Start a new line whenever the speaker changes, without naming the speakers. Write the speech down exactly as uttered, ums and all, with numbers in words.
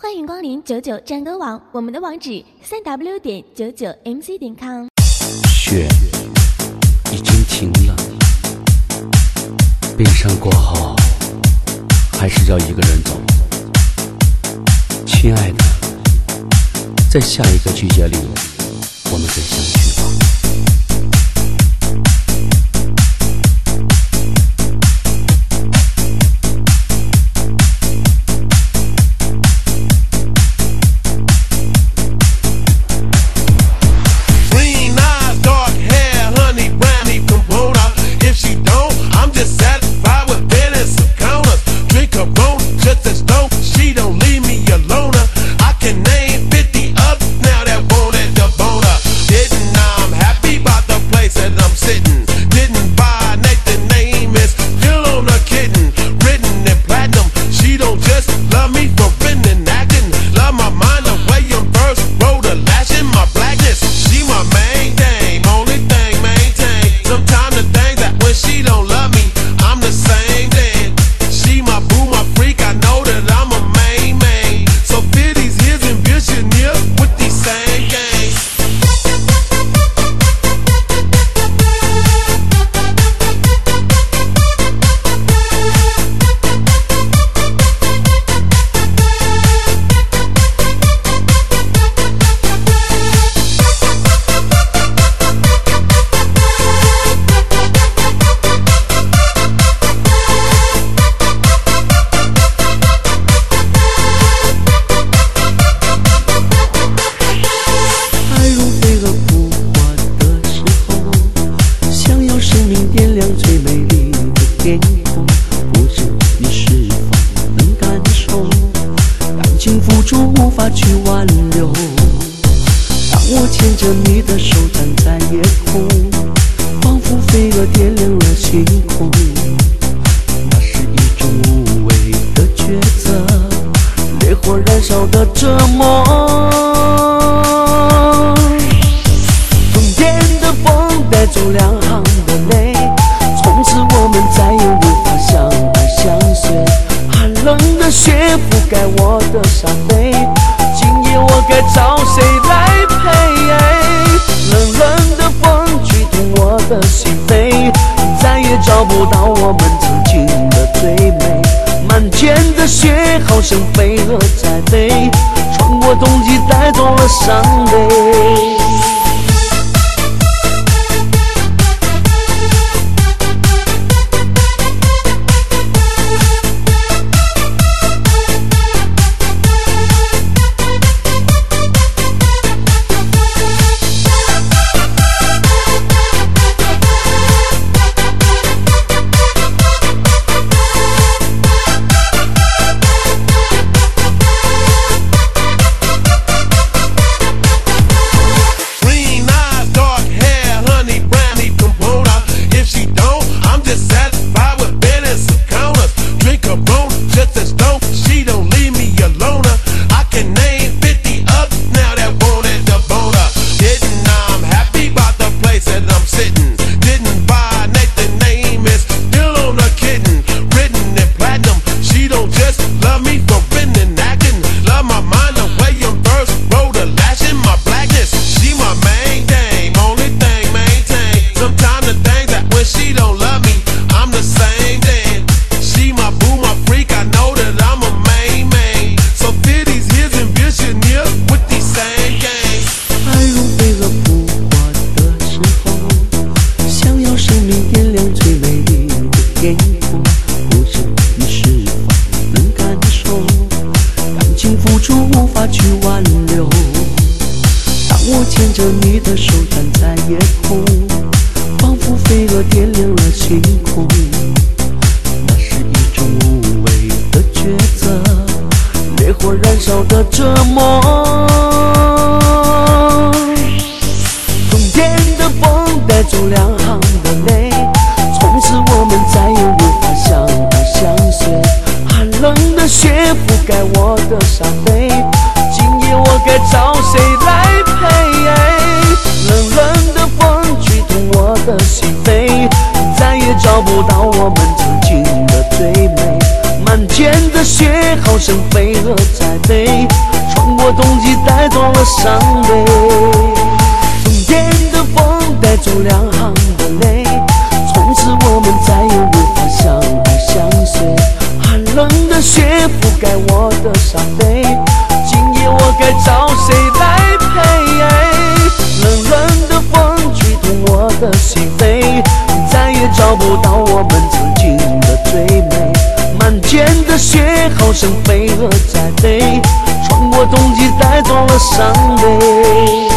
欢迎光临九九战歌网，我们的网址三 w 点九九 m c 点 com。
雪已经停了，冰山过后，还是要一个人走。亲爱的，在下一个季节里，我们再相聚吧。
伤悲。好生飞蛾在飞。 过冬季带走了伤悲。冬天的风带走两行的泪，从此我们再也无法相爱相随。寒冷的雪覆盖我的伤悲，今夜我该找谁来陪？冷冷的风吹痛我的心扉，再也找不到我们曾经的最美。满天的雪好像飞蛾在飞，穿过冬季带走了伤悲。